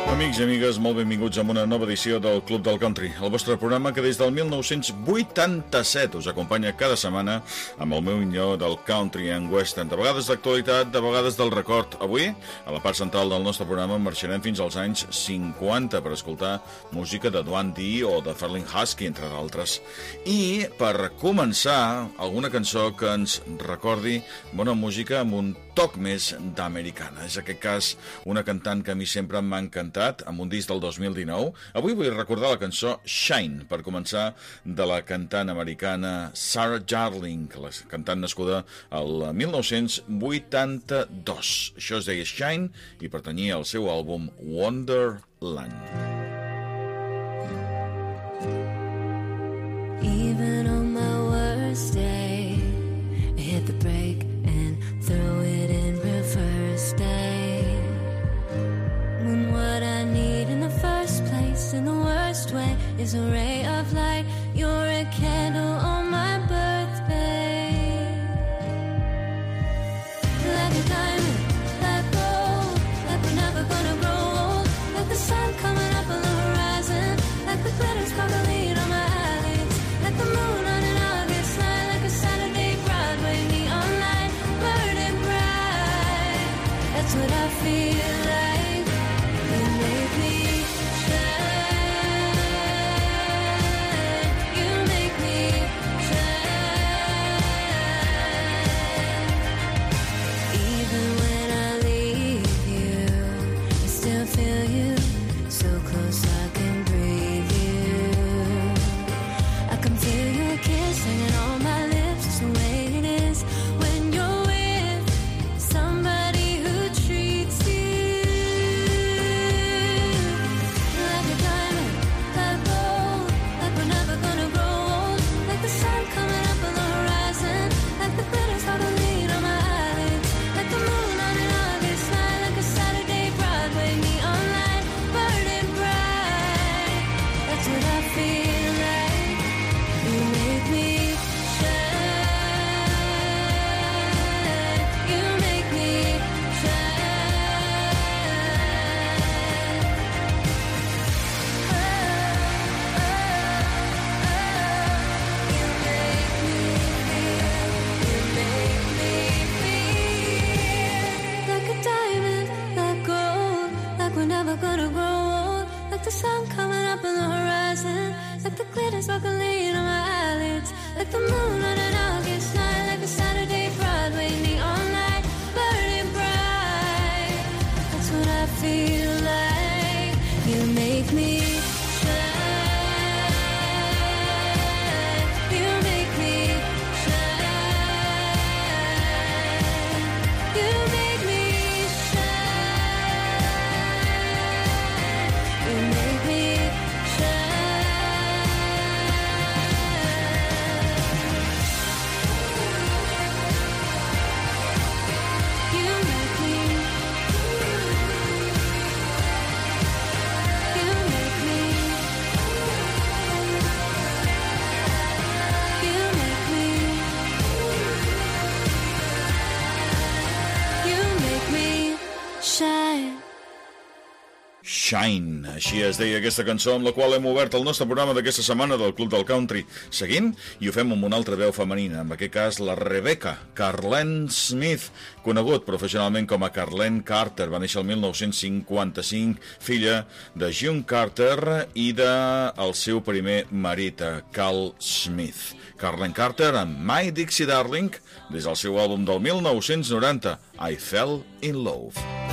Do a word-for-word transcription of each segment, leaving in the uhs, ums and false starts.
Amics i amigues, molt benvinguts a una nova edició del Club del Country, el vostre programa que des del mil nou-cents vuitanta-set us acompanya cada setmana amb el meu millor del country and western, de vegades d'actualitat, de vegades del record. Avui, a la part central del nostre programa, marxarem fins als anys cinquanta per escoltar música de Duane Dee o de Ferlin Husky, entre d'altres. I, per començar, alguna cançó que ens recordi bona música amb un toc més d'americana. És en aquest cas una cantant que a mi sempre m'ha encantat, amb un disc del dos mil dinou. Avui vull recordar la cançó Shine, per començar, de la cantant americana Sarah Darling, la cantant nascuda al mil nou-cents vuitanta-dos. Això es deia Shine i pertanyia al seu àlbum Wonderland. Even on my worst day, I hit the brake and throw it in reverse day. When what I need in the first place, in the worst way, is a ray of light. You're a candle on my birthday. Like a diamond, like gold, like we're never gonna grow old. Like the sun coming up on the horizon, like the glitter sparkling on my eyelids. Like the moon on an August night, like a Saturday Broadway neon light, burning bright. That's what I feel like. You make me shine. You make me shine. Even when I leave you, I still feel you so close I can breathe you. I can feel your kiss hanging on my lips. It's the way it is when you're with somebody who treats you like a diamond, like gold, like we're never gonna grow old. Like the sun coming up on the horizon, like the glitter sparkling on my eyelids. Like the moon on an August night, like a Saturday Broadway neon light, burning bright. That's what I feel like. You make me shine. You make me shine. Oh, oh, oh. You make me feel. You make me feel like a diamond, like gold, like we're never gonna grow old. Like the sun coming up on the horizon, like the glitter sparkling on my eyelids. Like the moon on an August night, like a Saturday Broadway neon light, burning bright. That's what I feel like. You make me shine. You make me shine. You make me shine. You make me Shine, així es deia aquesta cançó amb la qual hem obert el nostre programa d'aquesta setmana del Club del Country. Seguim i ho fem amb una altra veu femenina, en aquest cas la Rebecca Carlene Smith, conegut professionalment com a Carlene Carter. Va néixer el mil nou-cents cinquanta-cinc, filla de June Carter i del seu primer marit, Carl Smith. Carlene Carter amb My Dixie Darling, des del seu àlbum del mil nou-cents noranta, I Fell in Love.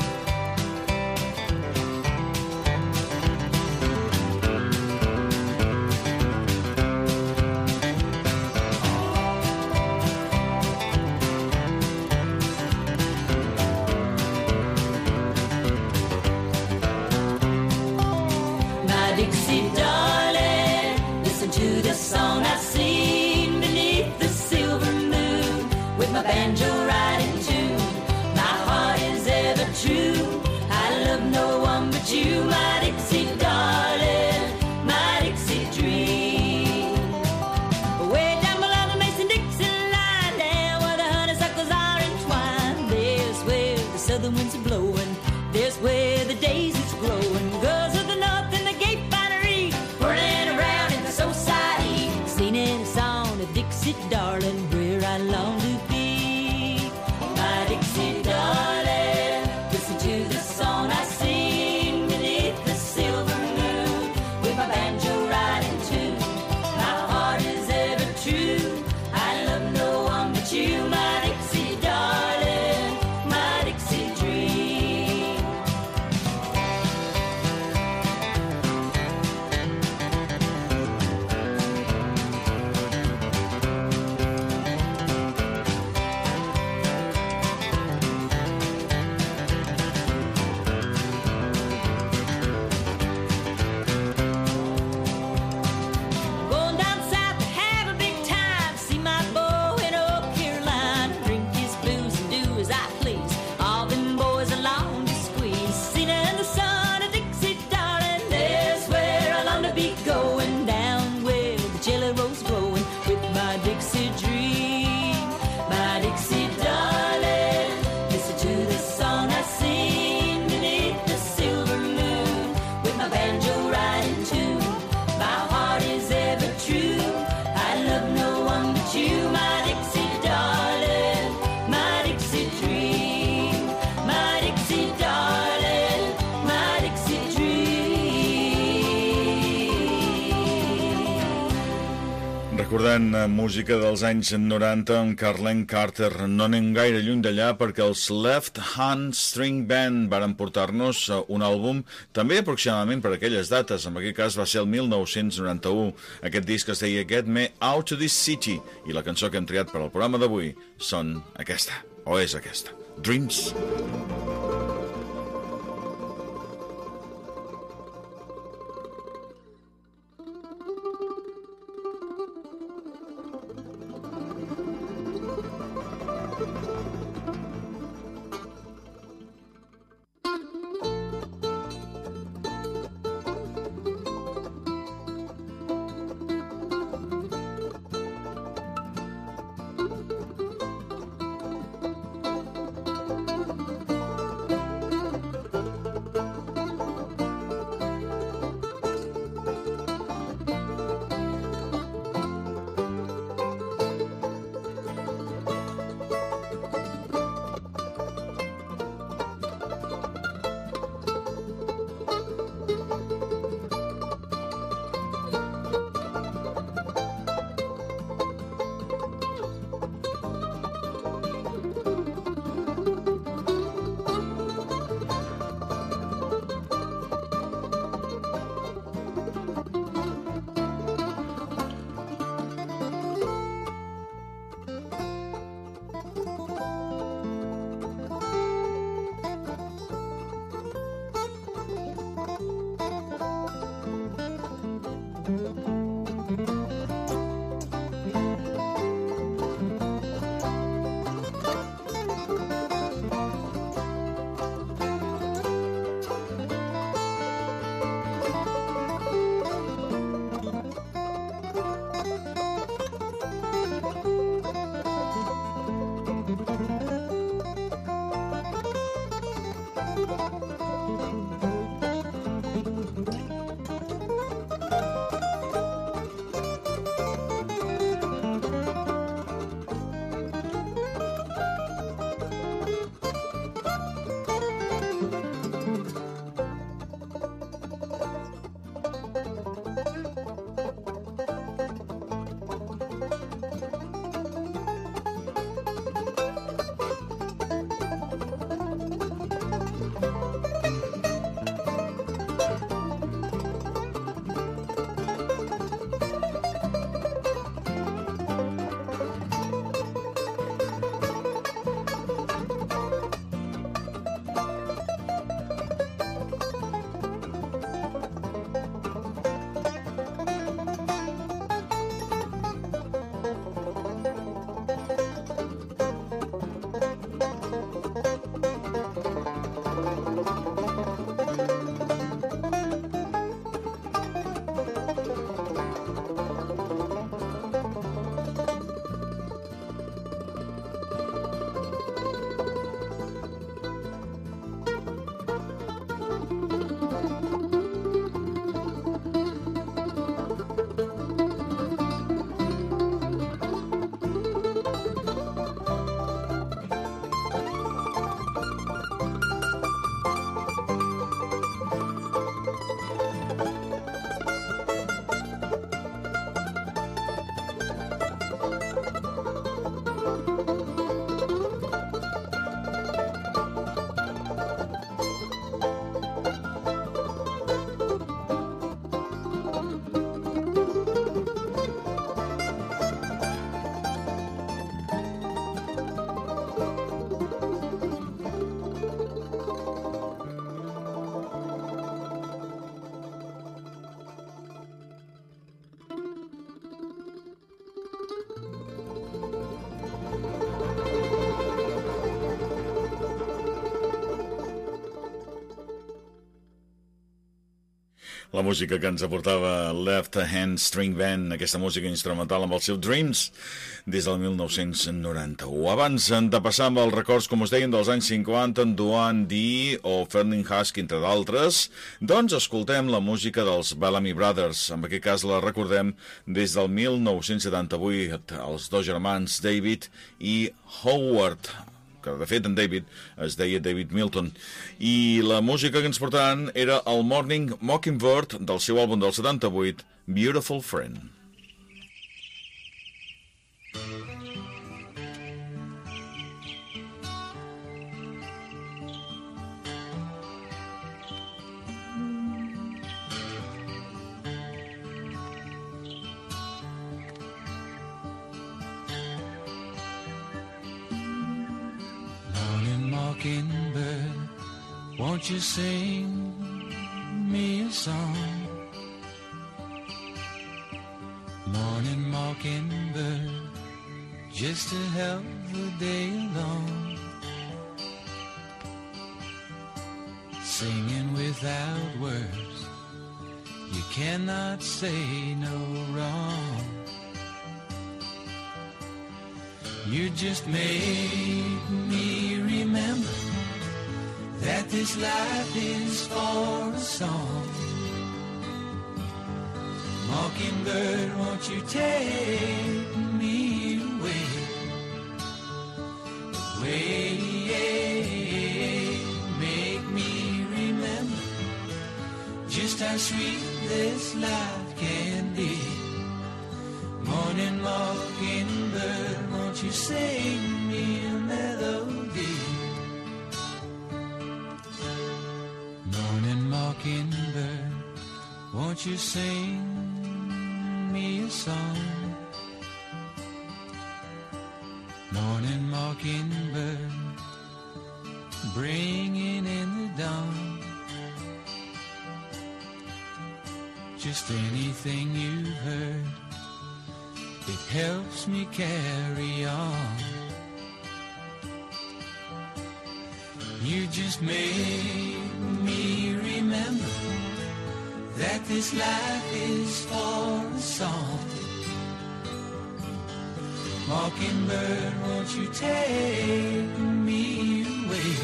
Dixie darling, listen to the song I sing beneath the silver moon, with my banjo right in tune. My heart is ever true, I love no one but you, my Dixie darling, my Dixie dream. Way down below the Mason-Dixon line, down where the honeysuckles are entwined, there's where the southern winds are blowing, there's where the daisies growing. Go Recordant música dels anys noranta amb Carlene Carter. No anem gaire lluny d'allà perquè els Left Hand String Band varen portar-nos un àlbum també aproximadament per aquelles dates. En aquest cas va ser el mil nou-cents noranta-u. Aquest disc es deia Get Me Out to This City i la cançó que hem triat per al programa d'avui són aquesta, o és aquesta, Dreams. La música que ens aportava Left Hand String Band, aquesta música instrumental amb el seu Dreams, des del mil nou-cents noranta-u. Abans de passar amb els records, com us deien, dels anys cinquanta, en Duane D o Ferdinand Husk, entre d'altres, doncs escoltem la música dels Bellamy Brothers. En aquest cas la recordem des del mil nou-cents setanta-vuit, els dos germans David i Howard, que de fet en David es deia David Milton, i la música que ens portaran era el Morning Mockingbird del seu àlbum del setanta-vuit, Beautiful Friend. won't you sing me a song? Morning mockingbird, just to help the day along. Singing without words, you cannot say no wrong. You just made me remember that this life is for a song. Mockingbird, won't you take me away, away, make me remember just how sweet this life can be. Morning mockingbird, won't you sing me a melody? Morning mockingbird, won't you sing me a song? Morning mockingbird, bringing in the dawn. Just anything you've heard, it helps me carry on. You just made me remember that this life is for a song. Mockingbird, won't you take me away,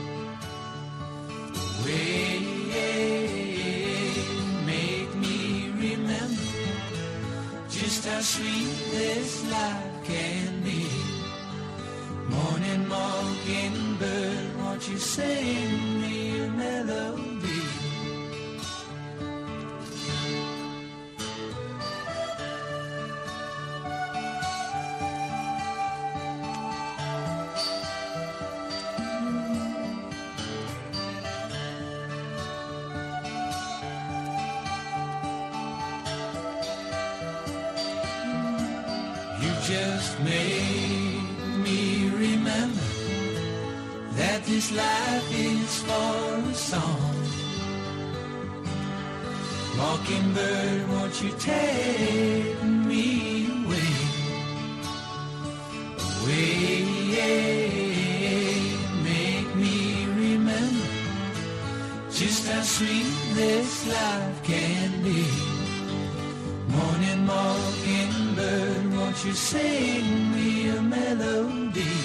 away, make me remember just how sweet this life can be. Morning mockingbird, won't you sing me a melody? Just made me remember that this life is for a song. Mockingbird, won't you take me away, away, make me remember just how sweet this life can be. Morning mockingbird, won't you sing me a melody?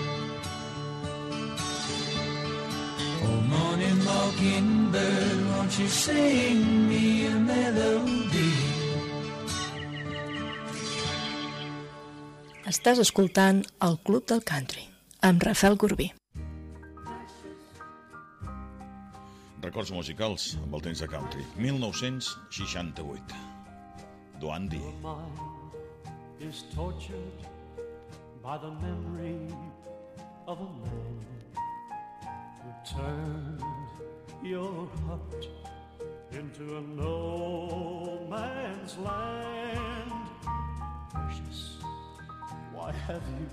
Oh, morning mockingbird, won't you sing me a melody? Estàs escoltant el Club del Country amb Rafael Corbí. Records musicals amb el temps de country. mil nou-cents seixanta-vuit. Duan Di. Your mind is tortured by the memory of a man who turned your heart into a no man's land. Precious, why have you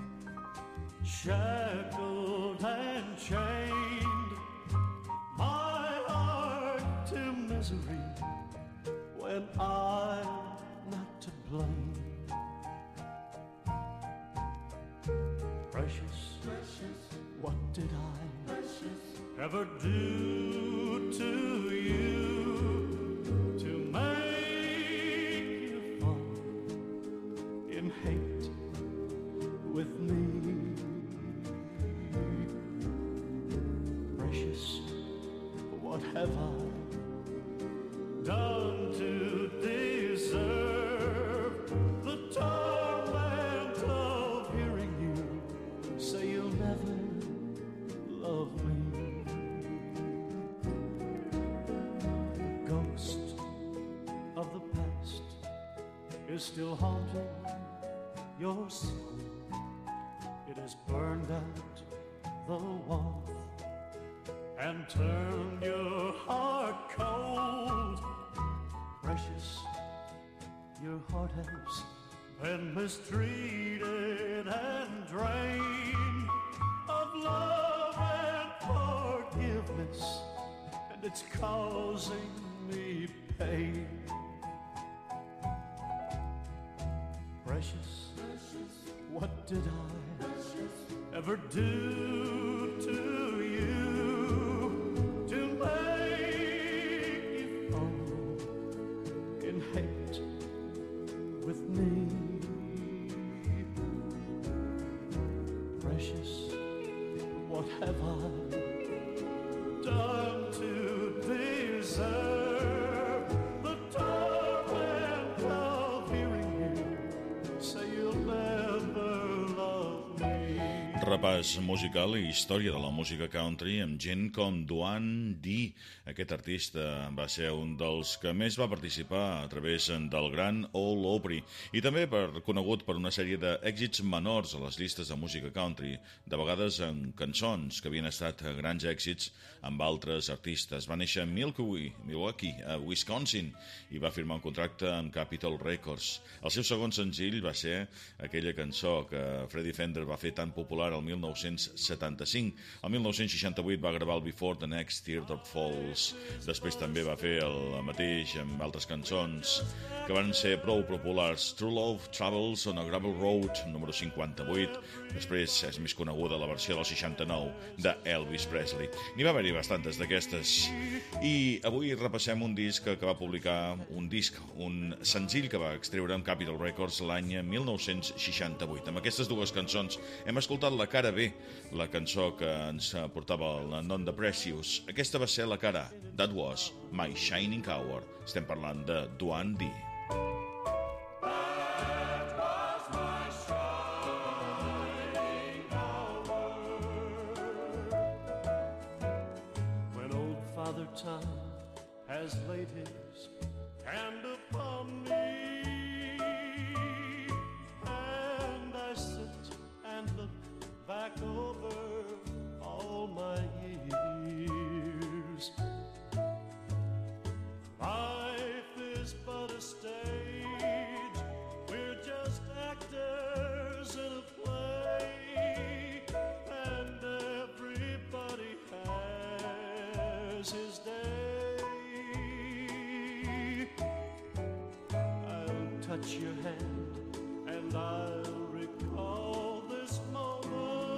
shackled and chained my heart to misery when I'm not to blame? Precious, precious, what did I precious ever do to you to make you fall in hate with me? Precious, what have I done to deserve the torment of hearing you say you'll never love me? The ghost of the past is still haunting your soul. It has burned out the warmth and turned your heart cold. Precious, your heart has been mistreated and drained of love and forgiveness it's causing me pain. Precious, what did I ever do to you to make you fall in hate with me? Precious, what have I done to deserve the torment of hearing you say you'll never love me? Repàs musical i història de la música country amb gent com Duane Dee. Aquest artista va ser un dels que més va participar a través del Gran Ole Opry i també per, conegut per una sèrie d'èxits menors a les llistes de música country, de vegades en cançons que havien estat grans èxits amb altres artistes. Va néixer a Milwaukee, Milwaukee, a Wisconsin, i va firmar un contracte amb Capitol Records. El seu segon senzill va ser aquella cançó que Freddie Fender va fer tan popular el mil nou-cents setanta-cinc. El mil nou-cents seixanta-vuit va gravar el Before the Next Teardrop Falls. Després també va fer el mateix amb altres cançons que van ser prou populars. True Love Travels on a Gravel Road, número cinquanta-vuit. Després és més coneguda la versió del seixanta-nou de Elvis Presley. N'hi va haver-hi bastantes d'aquestes. I avui repassem un disc que va publicar, un disc, un senzill que va extreure amb Capitol Records l'any mil nou-cents seixanta-vuit. Amb aquestes dues cançons hem escoltat la cara B, la cançó que ens portava el nom de Precious. Aquesta va ser la cara A. That was My Shining Hour. Estem parlant de Duane Dee. Father Time has laid his hand upon me, and I sit and look back over all my years. Life is but a stage, we're just actors in a play, and everybody has his day. I'll touch your hand and I'll recall this moment,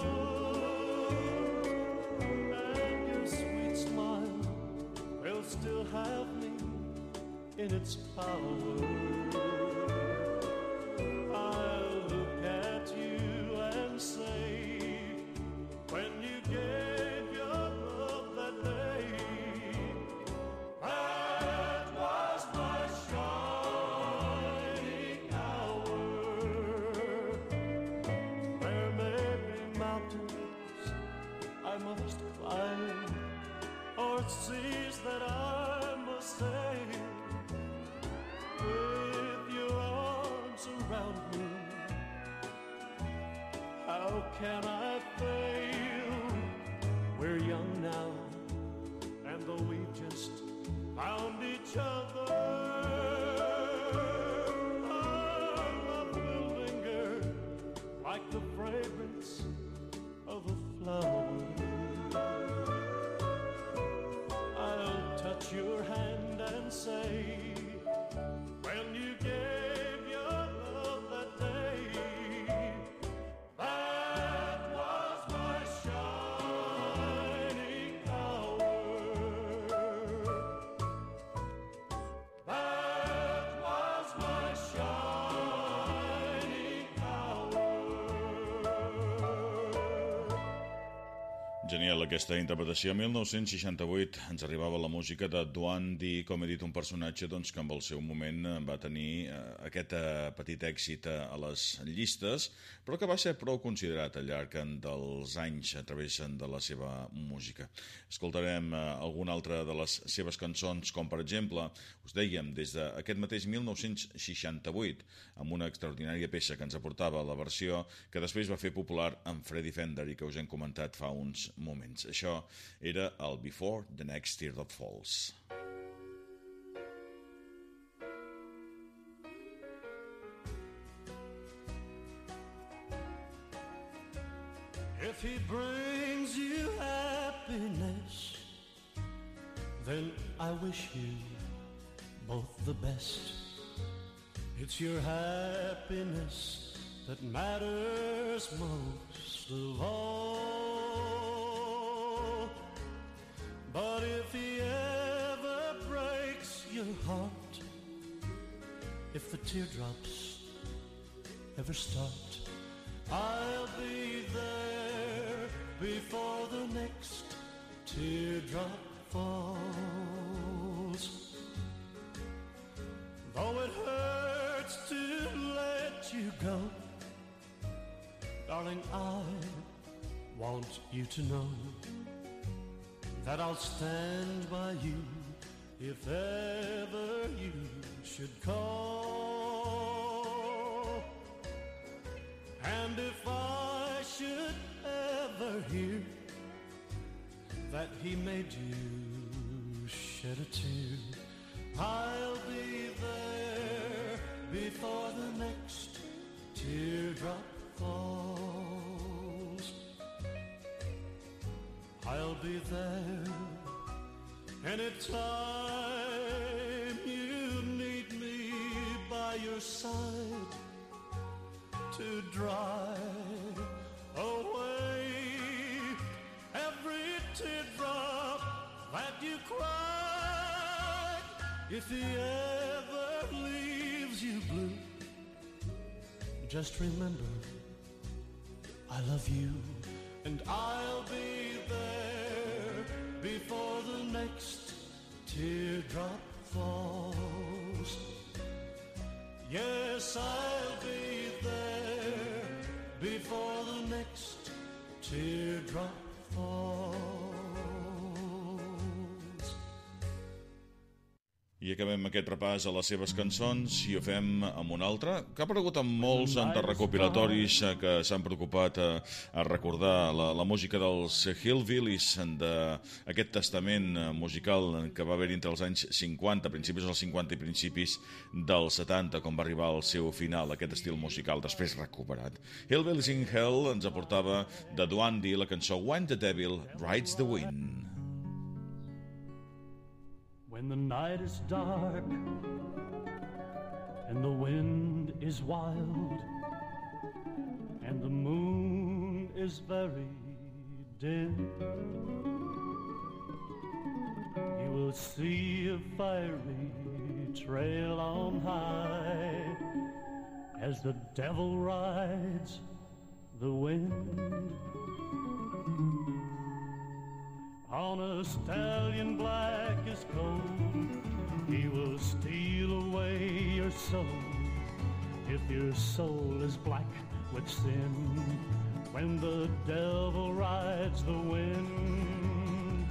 and your sweet smile will still have me in its power. I'll look at you and say, when you gave your love that day, that was my shining hour. There may be mountains I must climb, or seas that I must sail, with your arms around me. How can I fail? We're young now, and though we've just found each other, our love will linger like the fragrance of a flower. I'll touch your hand and say, when you gave your love that day, that was my shining hour. That was my shining hour. Genial aquesta interpretació. mil nou-cents seixanta-vuit ens arribava la música de Duane Dee, com he dit, un personatge doncs, que en el seu moment va tenir eh, aquest eh, petit èxit eh, a les llistes, però que va ser prou considerat al llarg dels anys a través de la seva música. Escoltarem eh, alguna altra de les seves cançons, com per exemple, us dèiem, des d'aquest mateix mil nou-cents seixanta-vuit, amb una extraordinària peça que ens aportava la versió que després va fer popular amb Freddie Fender i que us hem comentat fa uns moments. Això era el Before the Next Teardrop Falls. If he brings you happiness, then I wish you both the best. It's your happiness that matters most of all. But if he ever breaks your heart, if the teardrops ever start, I'll be there before the next teardrop falls. Though it hurts to let you go, darling, I want you to know that I'll stand by you if ever you should call. And if I should ever hear that he made you shed a tear, I'll be there before the next teardrop falls. I'll be there anytime you need me by your side to dry away every teardrop that you cry. If he ever leaves you blue, just remember I love you, and I'll be there before the next teardrop falls. Yes, I'll be there before the next teardrop falls. I acabem aquest repàs a les seves cançons i ho fem amb una altra que ha aparegut en molts de recopilatoris que s'han preocupat a, a recordar la, la música dels Hillbillies, d'aquest testament musical que va haver entre els anys cinquanta, principis dels cinquanta i principis dels setanta, com va arribar al seu final aquest estil musical després recuperat. Hillbillies in Hell ens aportava de Duane Dee la cançó When the Devil Rides the Wind. When the night is dark and the wind is wild and the moon is very dim, you will see a fiery trail on high as the devil rides the wind. On a stallion black as coal, he will steal away your soul. If your soul is black with sin, when the devil rides the wind,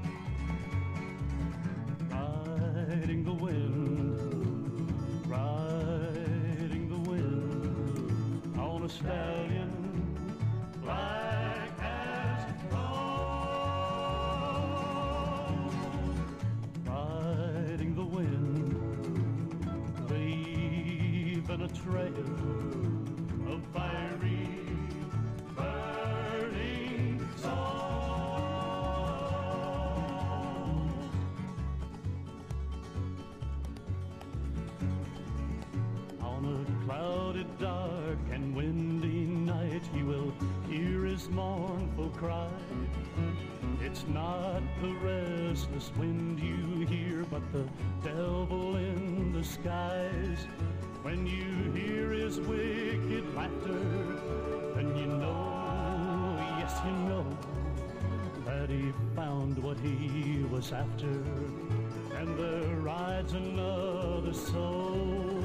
riding the wind, riding the wind, on a stallion black as a trail of fiery, burning souls. On a clouded, dark and windy night, he will hear his mournful cry. It's not the restless wind you hear, but the devil in the skies. When you hear his wicked laughter, then you know, yes you know, that he found what he was after, and there rides another soul.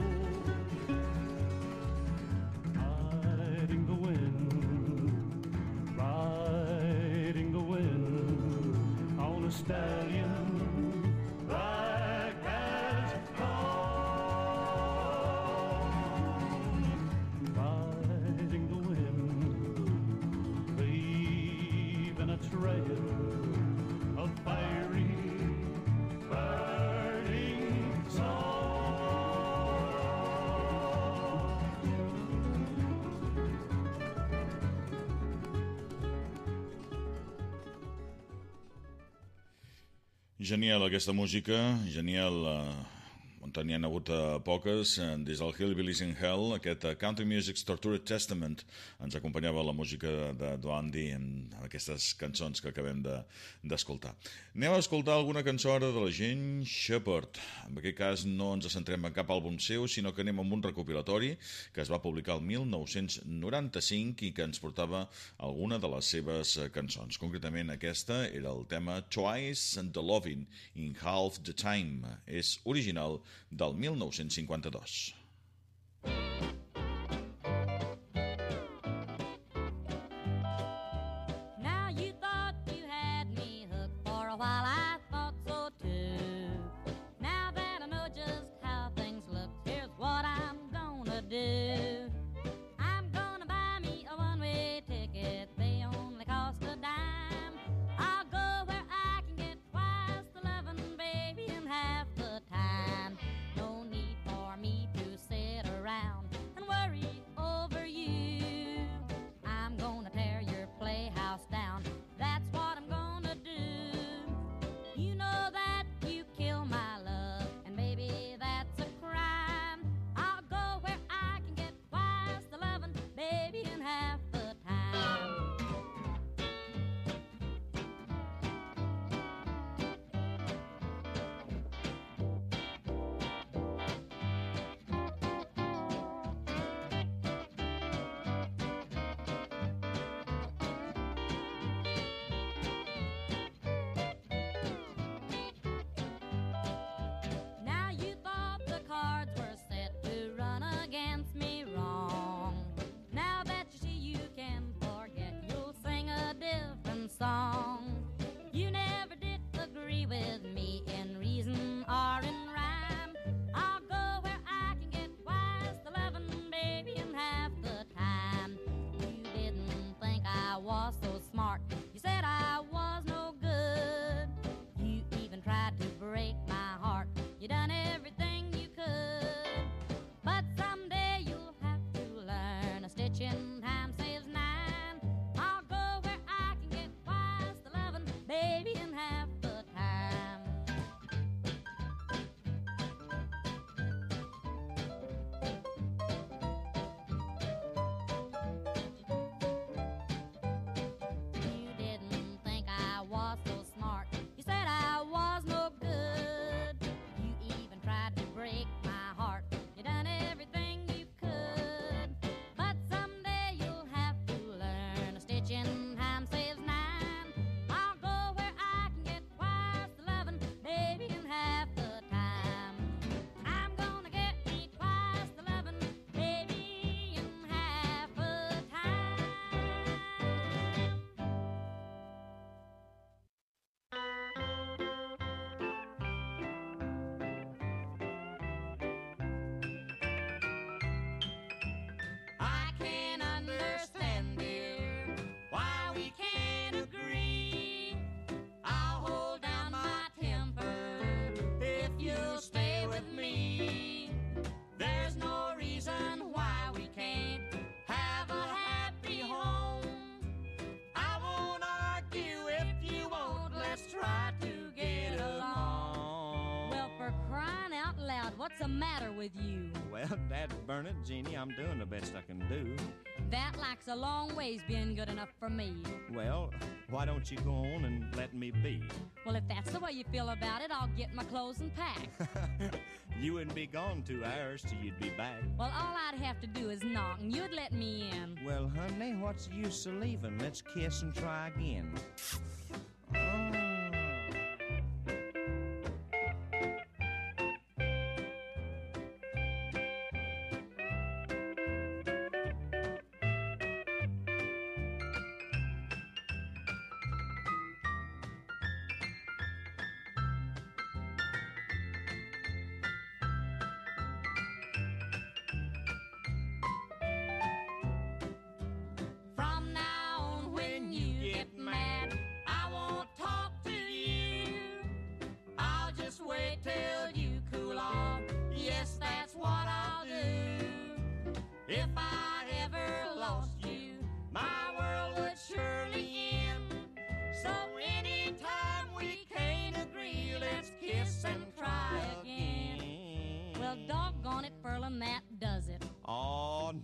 Riding the wind, riding the wind, on a stallion black as coal. Trail of fiery, burning souls. Genial aquesta música, genial, eh, on n'hi ha hagut eh, poques, eh, des del Hillbillies in Hell, aquest eh, Country Music's Tortured Testament, ens acompanyava la música de, de Blondie en aquestes cançons que acabem d'escoltar. De, Anem a escoltar alguna cançó ara de la Jane Shepherd. En aquest cas no ens centrem en cap àlbum seu, sinó que anem amb un recopilatori que es va publicar el mil nou-cents noranta-cinc i que ens portava alguna de les seves cançons. Concretament aquesta era el tema Twice and the Lovin' in Half the Time. És original del mil nou-cents cinquanta-dos. What's the matter with you? Well, dad burn it, Jeannie, I'm doing the best I can do. That like's a long ways being good enough for me. Well, why don't you go on and let me be? Well, if that's the way you feel about it, I'll get my clothes and pack. You wouldn't be gone two hours till you'd be back. Well, all I'd have to do is knock and you'd let me in. Well, honey, what's the use of leaving? Let's kiss and try again. Oh.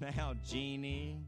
now, Jeannie.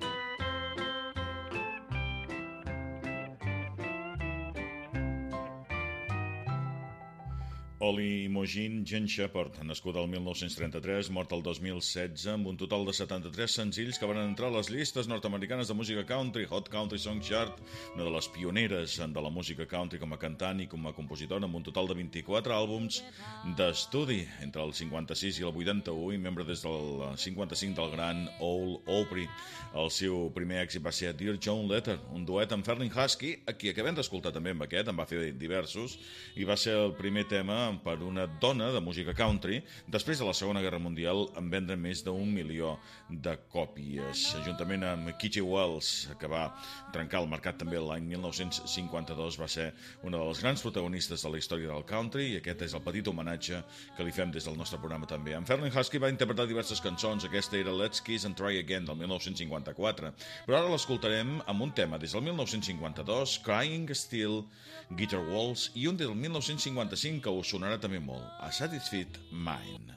Oli Imogen Jen Shepherd, nascuda el mil nou-cents trenta-tres, morta el dos mil setze, amb un total de setanta-tres senzills que van entrar a les llistes nord-americanes de música country, Hot Country Song Chart, una de les pioneres de la música country com a cantant i com a compositora, amb un total de vint-i-quatre àlbums d'estudi entre el cinquanta-sis i el vuitanta-u, i membre des del cinquanta-cinc del gran Old Opry. El seu primer èxit va ser Dear John Letter, un duet amb Ferlin Husky, a qui acabem d'escoltar també amb aquest, en va fer diversos, i va ser el primer tema per una dona de música country després de la Segona Guerra Mundial, en vendre més d'un milió de còpies, juntament amb Kitty Wells, que va trencar el mercat també l'any mil nou-cents cinquanta-dos. Va ser una de les grans protagonistes de la història del country, i aquest és el petit homenatge que li fem des del nostre programa també. En Ferlin Husky va interpretar diverses cançons. Aquesta era Let's Kiss and Try Again del mil nou-cents cinquanta-quatre, però ara l'escoltarem amb un tema des del mil nou-cents cinquanta-dos, Crying Still, Guitar Waltz, i un del mil nou-cents cinquanta-cinc que us sonarà també molt, A Satisfied Mind.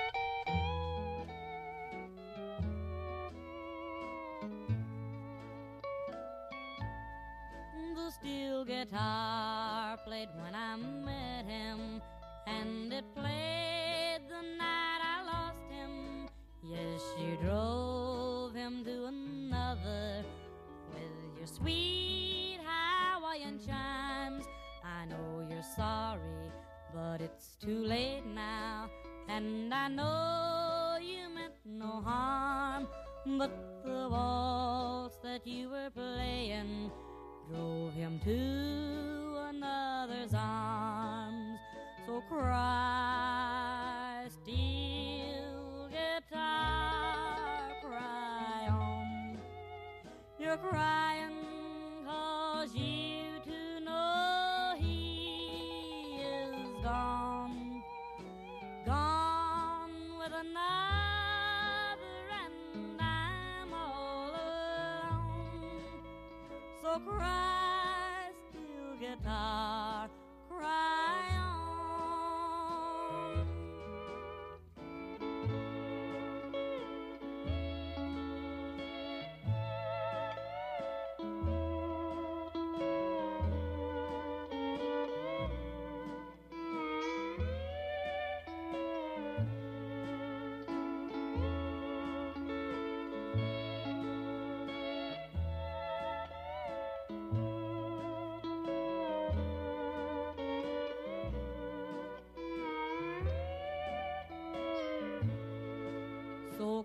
The steel guitar played when I met him, and it played the night I lost him. Yes, you drove him to another with your sweet Hawaiian chimes. I know you're sorry, but it's too late now, and I know you meant no harm, but the waltz that you were playing drove him to another's arms. So cry, steel guitar, cry on. You're crying 'cause you too know he is gone, gone with another, and I'm all alone. So cry, steel guitar, cry on. So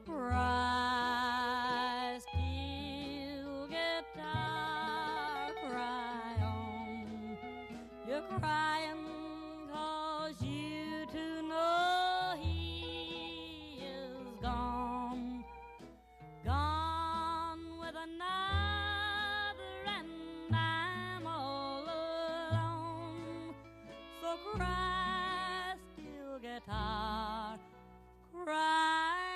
cry, steel guitar, cry on. You're crying 'cause you too know he is gone, gone with another, and I'm all alone. So cry, steel guitar, cry.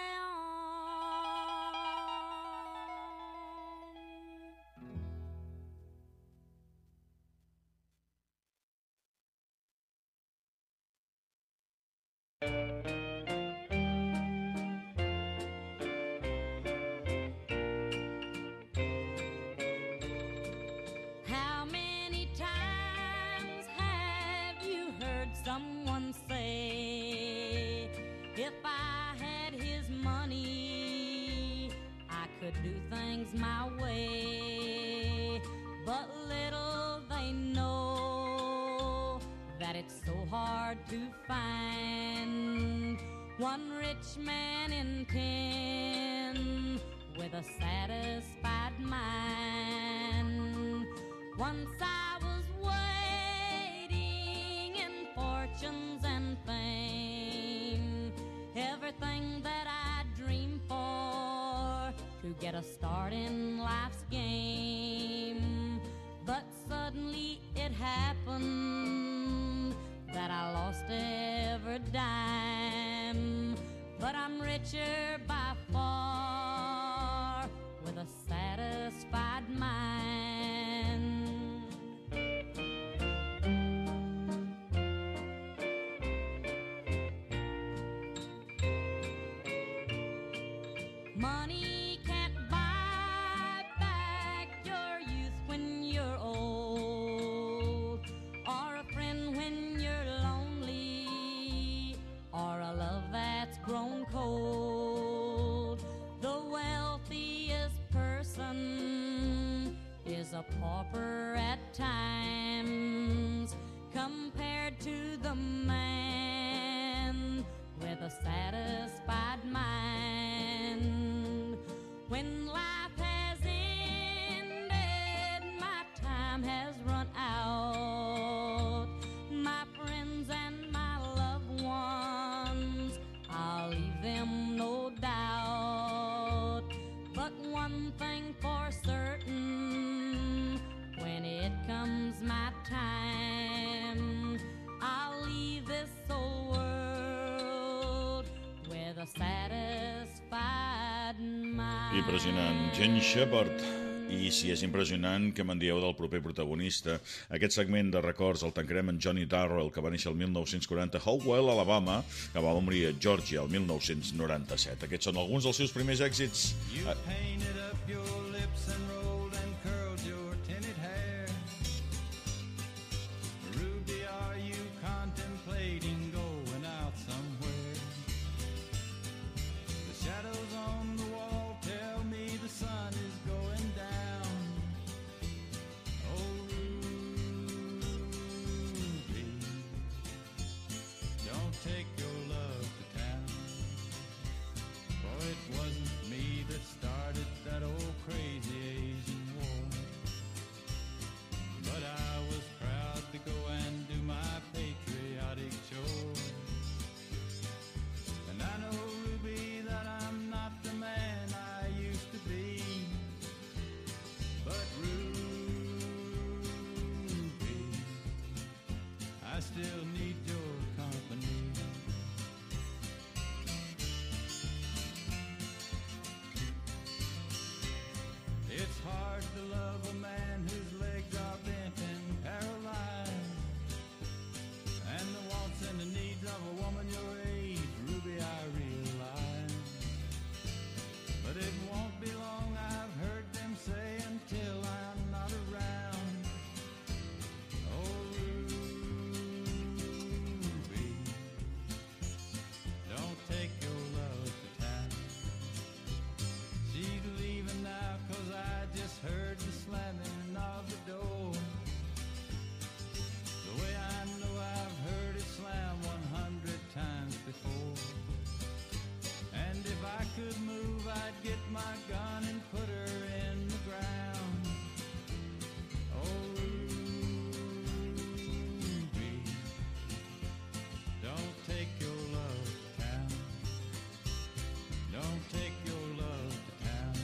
How many times have you heard someone say, if I had his money, I could do things my way? But little they know that it's so hard to find one rich man in ten with a satisfied mind. Once I was waiting in fortunes and fame, everything that I dreamed for to get a start in life's game. But suddenly it happened that I lost every dime. But I'm richer by far with a satisfied mind. Money can Impressionant. Jane Shepard. I si és impressionant, què me'n dieu del proper protagonista? Aquest segment de records el tancarem en Johnny Darrell, que va néixer el mil nou-cents quaranta a Hopewell, Alabama, que va morir a Georgia el mil nou-cents noranta-set. Aquests són alguns dels seus primers èxits. You painted up your lips and rolled and curled your tinted hair. Ruby, are you contemplating going out somewhere? The shadows on the wall tell me the sun is going down. Oh, Ruby, don't take your love to town. For it wasn't me that started that old crazy Asian war. But I was proud to go and do my patriotic chore. And I know, Ruby, that I'm not the man I used to be. But Ruby, I still need your company. It's hard to love a man whose legs are bent and paralyzed, and the wants and the needs of a woman your age, Ruby, I realize. But it won't be long, I've heard them say, until I'm not around. Oh, Ruby, don't take your love to town. She's leaving now, 'cause I just heard the slamming of the door. The way I know I've heard it slam one hundred times before. And if I could move, I'd get my gun and put her in the ground. Oh, Ruby, don't take your love to town. Don't take your love to town.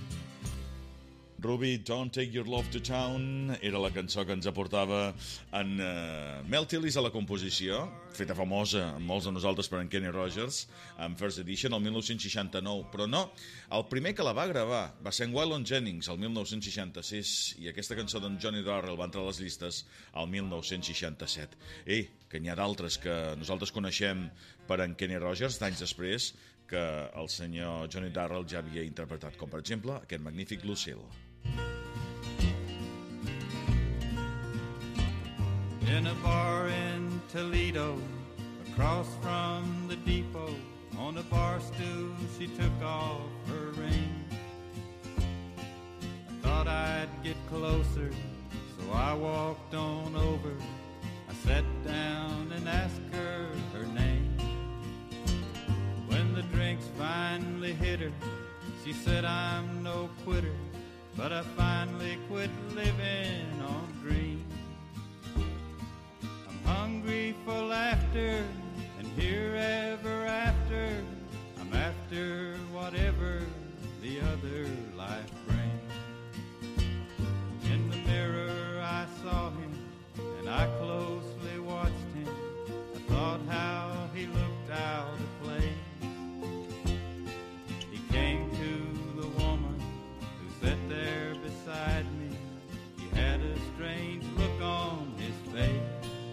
Ruby, Don't Take Your Love to Town era la cançó que ens aportava en uh, Mel Tillis a la composició, feta famosa amb molts de nosaltres per en Kenny Rogers, en First Edition el mil nou-cents seixanta-nou, però no, el primer que la va gravar va ser en Waylon Jennings el mil nou-cents seixanta-sis, i aquesta cançó d'en Johnny Darrell va entrar a les llistes el mil nou-cents seixanta-set. Ei, que n'hi ha d'altres que nosaltres coneixem per en Kenny Rogers d'anys després, que el senyor Johnny Darrell ja havia interpretat, com per exemple aquest magnífic Lucille. In a bar in Toledo, across from the depot, on a bar stool she took off her ring. I thought I'd get closer, so I walked on over. I sat down and asked her her name. When the drinks finally hit her, she said, I'm no quitter, but I finally quit living on dreams. I'm hungry for laughter, and here ever after, I'm after whatever the other life brings. In the mirror I saw him, and I closely watched him. I thought how he looked out of place. He came to the woman who sat there beside me. He had a strange look on his face.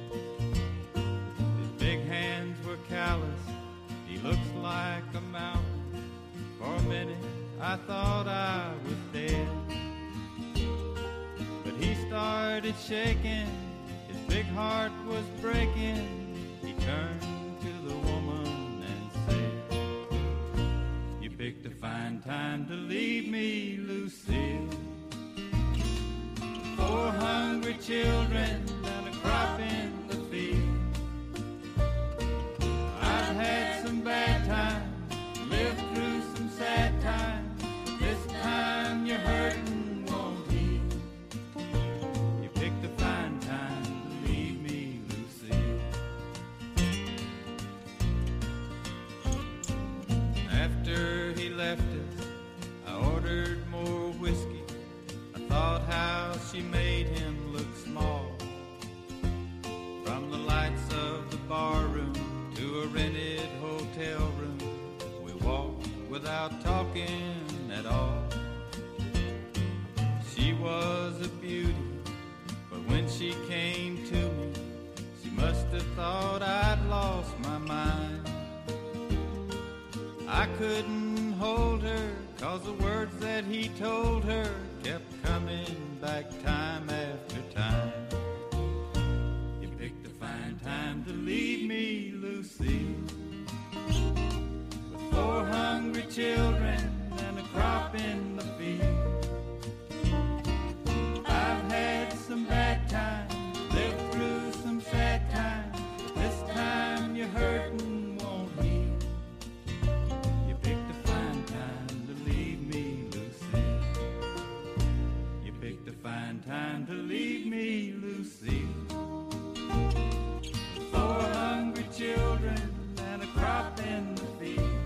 His big hands were calloused. He looks like a mountain. For a minute I thought I was dead. But he started shaking. His big heart was breaking. He turned to the woman and said, you picked a fine time to leave me, Lucille. Four hungry children and a crop in the field. I've had some bad times, lived through some sad times. This time you're hurting, won't heal. You picked a fine time to leave me, Lucille. After he left us, I ordered more whiskey. I thought how she made him look small. From the lights of the bar room to a rented hotel room, we walked without talking at all. she came to me, she must have thought I'd lost my mind. I couldn't hold her, cause the words that he told her kept coming back time after time. You picked a fine time to leave me, Lucy, with four hungry children and a crop in the field. I've had some bad times, lived through some sad times. This time you're hurting, won't heal. You picked a fine time to leave me, Lucy. You picked a fine time to leave me, Lucy. Four hungry children and a crop in the field.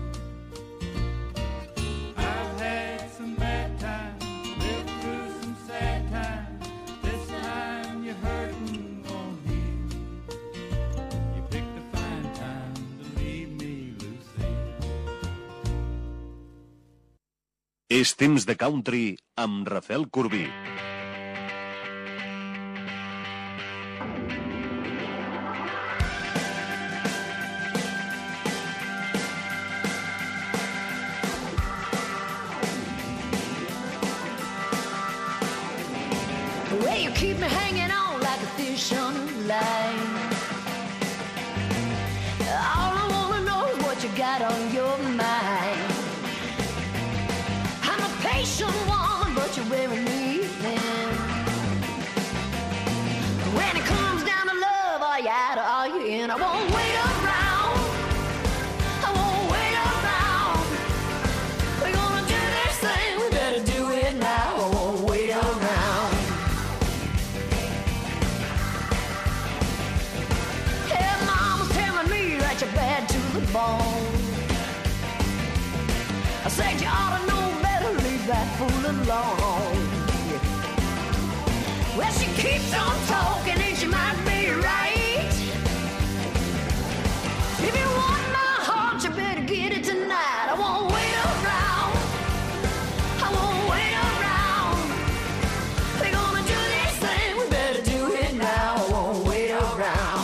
I've had some bad times, lived through some sad times. This time you're hurting, won't heal. You picked a fine time to leave me, Lucy. És temps de country amb Rafael Corbí. Well, you keep me hanging on like a fish on a line. All I wanna know is what you got on your mind. I'm a patient woman, but you're wearing me thin. When it comes down to love, are you out or are you in? I won't wait around. I won't wait around. We're gonna do this thing, we better do it now. I won't wait around. Hey, mama's telling me that you're bad to the bone. I said you ought to know better, leave that fool alone. Well, she keeps on talking and she might be right. If you want my heart, you better get it tonight. I won't wait around. I won't wait around. We're gonna do this thing, we better do it now. I won't wait around.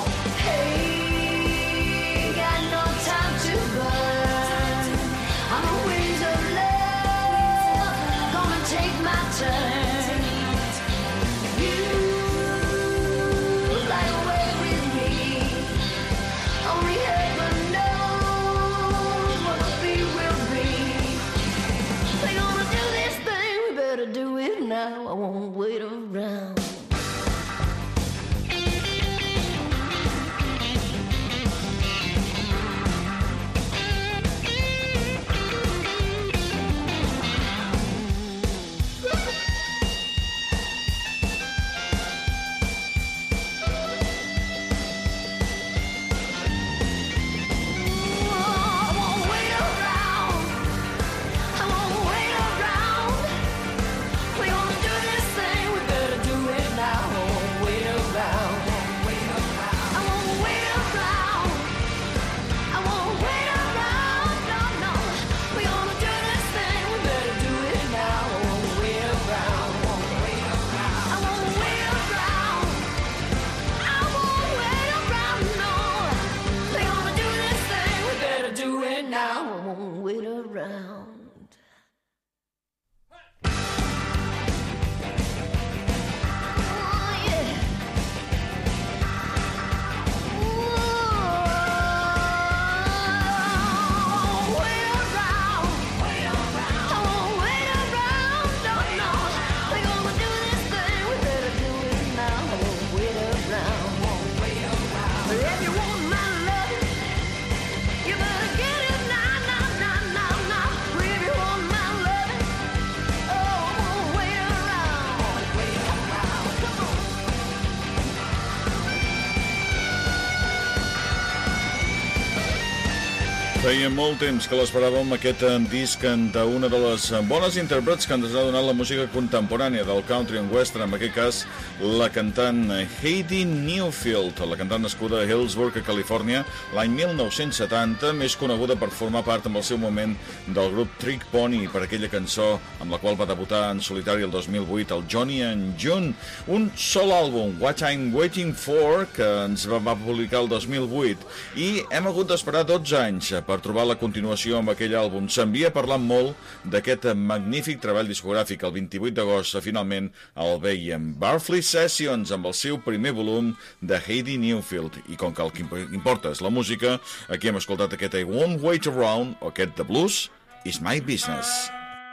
Hey, got no time to burn. I'm a winds of love, gonna take my turn. You like a wave Feia molt temps que l'esperàvem, aquest disc d'una de les bones intèrprets que ens ha donat la música contemporània del country and western, en aquest cas la cantant Heidi Newfield, la cantant nascuda a Hillsburg, a Califòrnia, l'any mil nou-cents setanta, més coneguda per formar part en el seu moment del grup Trick Pony, per aquella cançó amb la qual va debutar en solitari el dos mil vuit el Johnny and June, un sol àlbum, What I'm Waiting For, que ens va publicar el dos mil vuit, i hem hagut d'esperar dotze anys per trobar la continuació amb aquell àlbum. S'havia parlat molt d'aquest magnífic treball discogràfic. El vint-i-vuit d'agost finalment el veiem. Barfly Sessions amb el seu primer volum de Heidi Newfield. I com que el que importa és la música, aquí hem escoltat aquest I Won't Wait Around, o aquest The Blues Is My Business.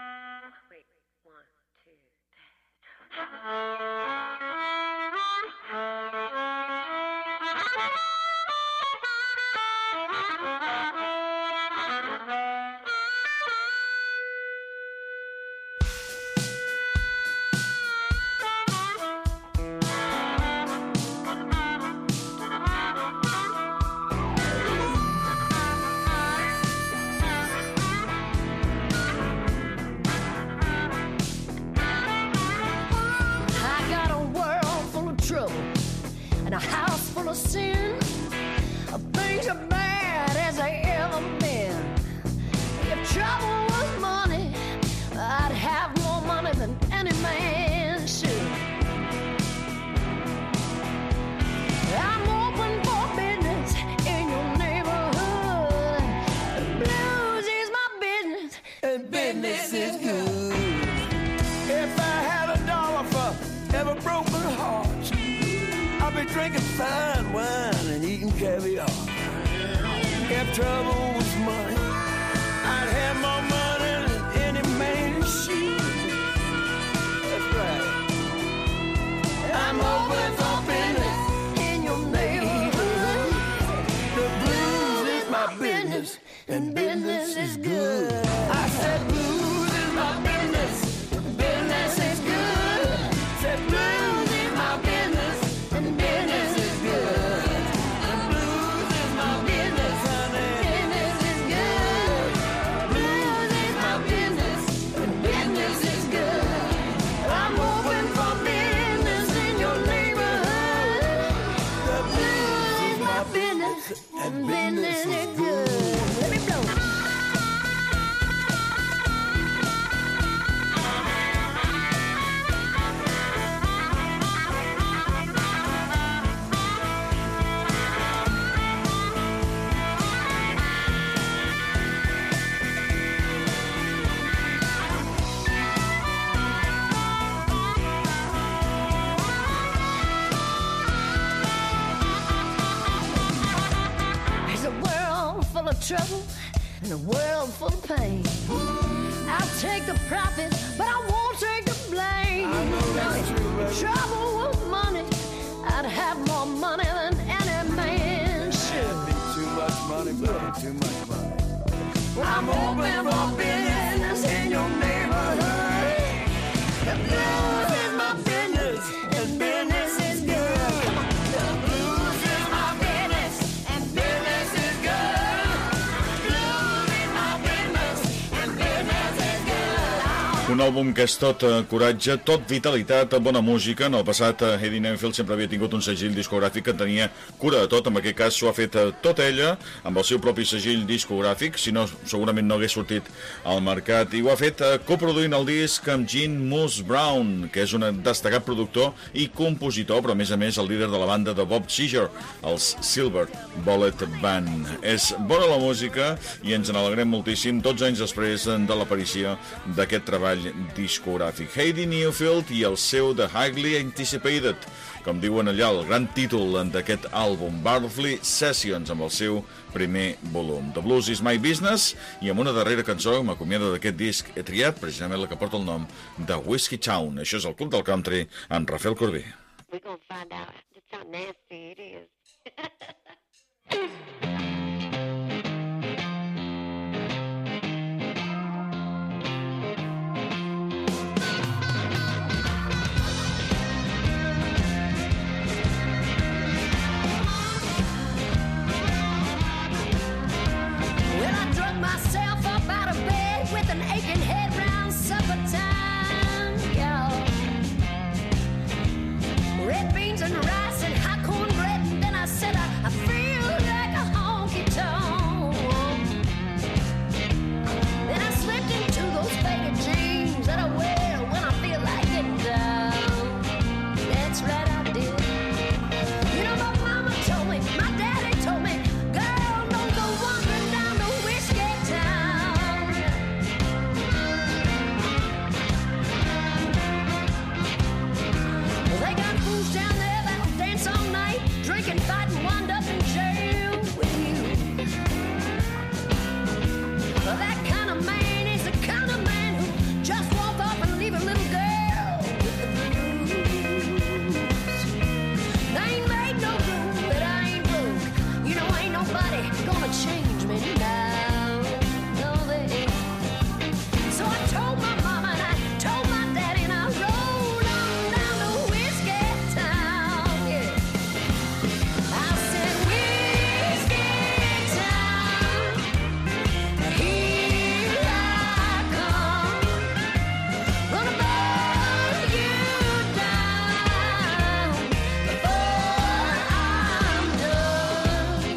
A house full of sin, things are bad as they ever been. If trouble was money, I'd have more money than any man should. I'm open for business in your neighborhood. The blues is my business, and business is good. If I had a dollar for every broken heart, I'd be drinking fine wine and eating caviar. If trouble was money, I'd have more money than any man should. That's right. I'm open for business in your neighborhood. The blues is my business, and business is good. I said blues is my business, business is good. Said blues is my business. And business is good. Let me blow. Trouble and a world full of pain. I'll take the profit, but I won't take the blame. I know that's true, baby. Trouble was money, I'd have more money than any man should. That'd be too much money, baby, too much money. Well, I'm open for business in your neighborhood. The blues is my business, and business is good. Come on. The blues is my business, and business is good. Un àlbum que és tot eh, coratge, tot vitalitat, bona música. En el passat, eh, Heidi Newfield sempre havia tingut un segell discogràfic que tenia cura de tot. En aquest cas s'ho ha fet eh, tot ella, amb el seu propi segell discogràfic, si no, segurament no hagués sortit al mercat. I ho ha fet eh, coproduint el disc amb Gene Moose Brown, que és un destacat productor i compositor, però a més a més el líder de la banda de Bob Seger, els Silver Bullet Band. És bona la música i ens n'alegrem moltíssim tots anys després de l'aparició d'aquest treball discogràfic. Heidi Newfield i el seu The Highly Anticipated, com diuen allà, el gran títol d'aquest àlbum, Barfly Sessions, amb el seu primer volum. The Blues is My Business, i amb una darrera cançó, m'acomiada d'aquest disc, he triat precisament la que porta el nom de Whiskey Town. Això és el Club del Country, amb Rafael Corbí. We're gonna find out just how nasty it is. Well, I an aching head round supper time, y'all. Red beans and rice and hot cornbread, and then I said I, I feel like a honky tonk. Then I slipped into those faded jeans that I wear when I feel like getting down. That's right, I did. You know, my mama told me, my daddy told me, girl, don't go wandering down to Whiskey Town. Well, they got fools down there that'll dance all night, drinking, fighting, wind up in jail with you. Well, that kind of man is the kind of man who just walk off and leave a little girl with the blues. They ain't made no rule that I ain't broke. You know, ain't nobody gonna change me now. No, they ain't. So I told my mama and I told my daddy, and I rolled on down to Whiskey Town. Yeah. I said, Whiskey Town, here I come. Gonna burn you down before I'm done.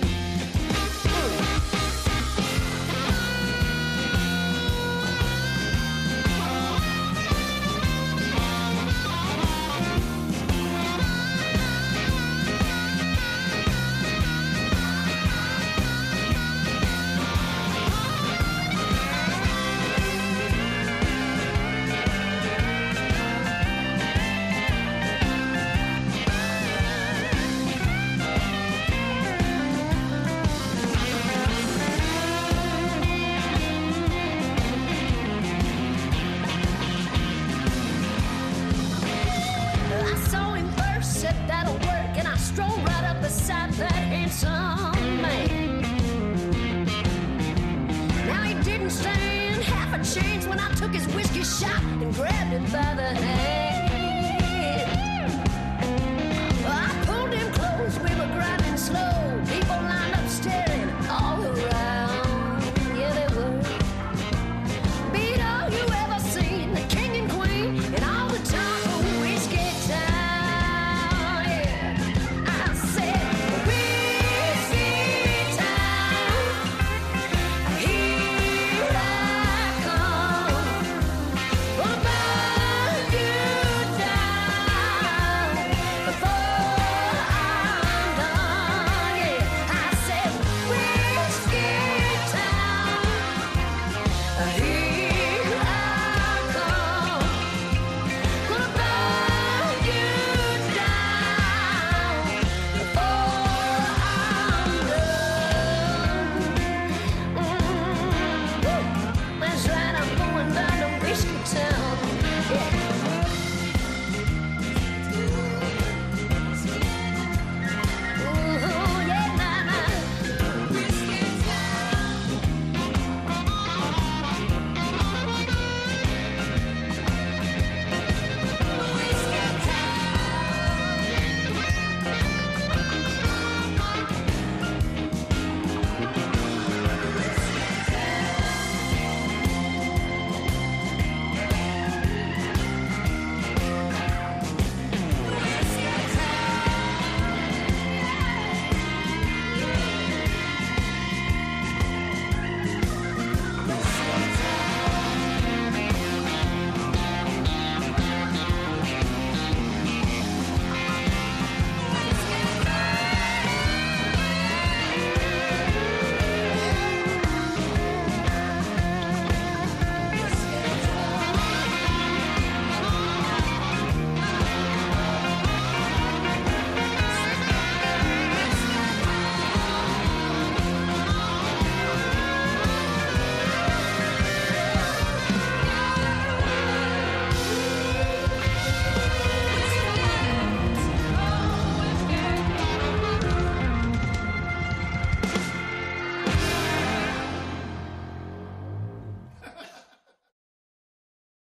I saw him first, said that'll work, and I strolled right up beside that handsome man. Now he didn't stand half a chance when I took his whiskey shot and grabbed him by the hand.